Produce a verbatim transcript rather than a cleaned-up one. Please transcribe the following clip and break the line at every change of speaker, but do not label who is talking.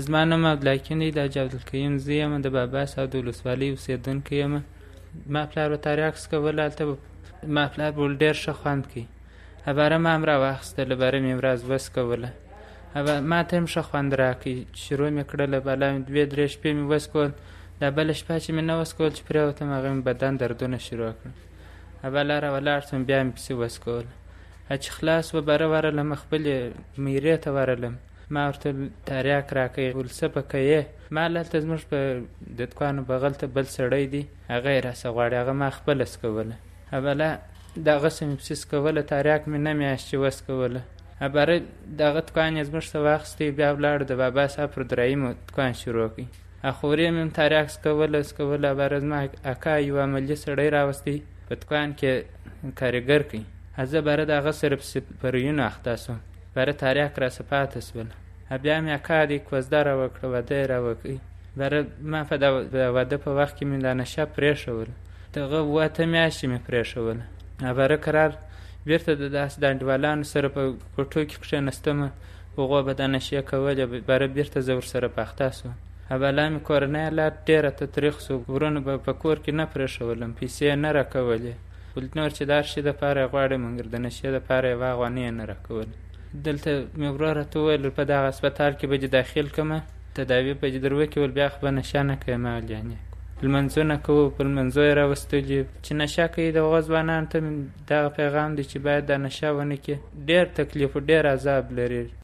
زما نوم عبدالحکیم دی، د حاجي عبدالقیوم زوی یم، د بابا صاحب د ولسوالۍ اوسېدونکی یم. ما پلار به تریاک څکول، هلته به ما پلار به ډېر ښه خوند کوي. هباره ما هم راواخیستله، بره مې ورځ وڅکوله، ما ته هم ښه خوند راکوي. شروع مې کړله، بالا مې دوې درې شپې مې وڅکول. دا بله شپه چې مې نه وڅکول چې پرېوتم، هغه مې بدن دردونه شروع کړل. بالا را ولاړ شوم، بیا مې پسې وڅکوله. چې خلاص وه، بره ورغلم، خپلې میرې ته ورغلم. ما ورته تریاک راکوي، ولسه به کوې؟ ما هلته زموږ په د دکانو بغل ته بل سړی دی، هغه یې راڅه غواړي، هغه ما خپله څکوله. بالا دغسې مې پسې څکوله، تریاک مې نه میاشت چې وڅکوله. بره دغه دکان یې زموږ څه واخیستی، بیا ولاړو د بابا صاحب پر درایمو دکان شروع کړي. خورې مې هم تریاک څکوله څکوله. بره زما اکا یو عملي سړی راوستی، په دکان کې کارګر کوي. زه بره د هغه سره پسې په رویونو اخته شوم، بره تریاک راڅه پاته شول. بیا مې اکا دی کوزده را وکړه، واده یې را وکړي. بره ما په د واده په وخت کې مې دا نشه پرېښوله، دغه اوه اته میاشتې مې پرېښوله. بره قرار بېرته د داسې د انډیوالانو سره په کوټو کې کښېنستمه، هغو به دا نشې کولې. بره بېرته زه ورسره په اخته شوم. بالا مې کورنی حالات ډېره تطریق شو، ورونه به په کور کې نه پرېښولم، پیسې یې نه راکولې. نور چې د هر شي دپاره یې غواړې، مګر د نشې دپاره یې واغوانې یې نه راکولې. دلته مې ورور راته وویل په دغه هسپتال کې به دې داخل کړمه، تداوي به دې در وکړي، بیا خو به نشه نه کوې. ما ویل یعنې لمنځونه کوو، په لمنځو یې راوستلي. چې نشه کوي د هغو ځوانانو ته دغه پیغام دی چې باید دا نشه ونه کړي. ډېر تکلیف و ډېر عذاب لري.